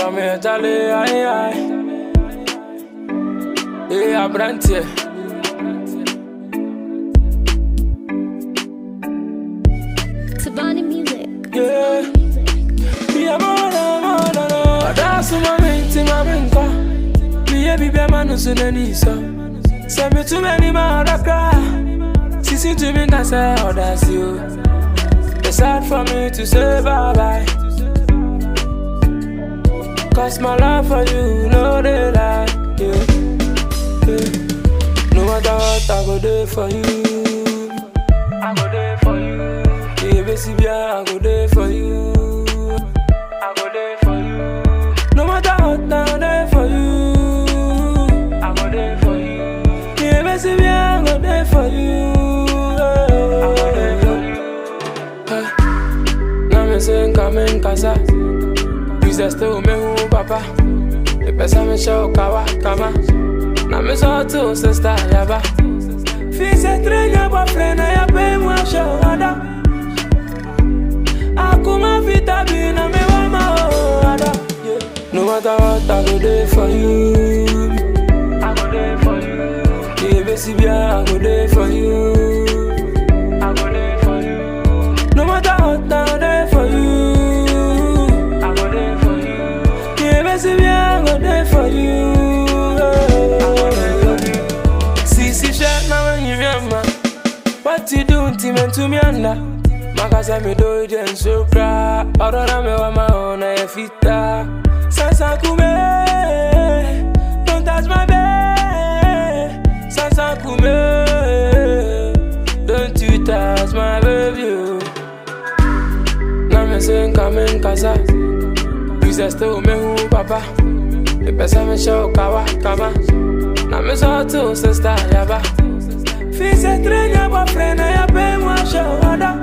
From here, Charlie, aye. Hey, I'm Brantier. Savannah Music. Yeah. Be a man, that's my main, my mentor. Be a baby, man, who's in the knees. Send me too many man, I cry. Sissy to me, that's how that's you. It's hard for me to say bye-bye. Cause my love for you, no they lie. Yeah. No matter what, I go there for you. I go there for you. Yeah, baby, I go there for you. I go there for you. No matter what, I'm there for you. I go there for you. Yeah, baby, I go there for you. I go there for you. Now me saying, come in, casa. Jesus to me who papa. The person me show kawa kama. Na me so to sister yaba. Fils estrella boyfriend ya pay moi show ada. Akuma vita bina me wama ada. No matter what I go there for you. I go there for you. Yeah, baby, I go there for you. I go there for you. No matter what I there for you. I go there for you. See, shut now when you remember what you do to me under. Makasa me do it and so cry. Orora me wa ma ona e fita. Sansa kume, don't touch my bed. Sansa kume, don't you touch my baby. Now me saying come in casa. Jesus to me who papa. The person me show kawa kama. Na me so to sister yaba. Fils estrella boyfriend ya pay moi show ada.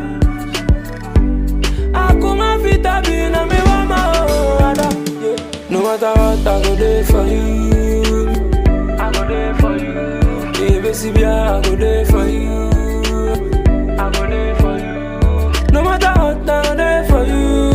Akuma vita bina me wama ada. No matter what I go there for you. I go there for you. Yeah, baby, I go there for you. I go there for you. No matter what I there for you.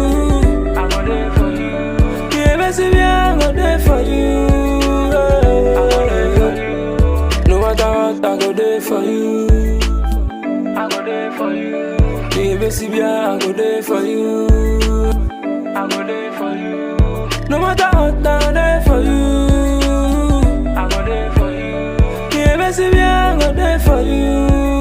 Baby, I go there for you. I go there for you. No matter what, I go there for you. I go there for you. Yeah, baby, I go there for you. I go there for you. No matter what, I go there for you. I go there for you. Yeah, baby, I go there for you.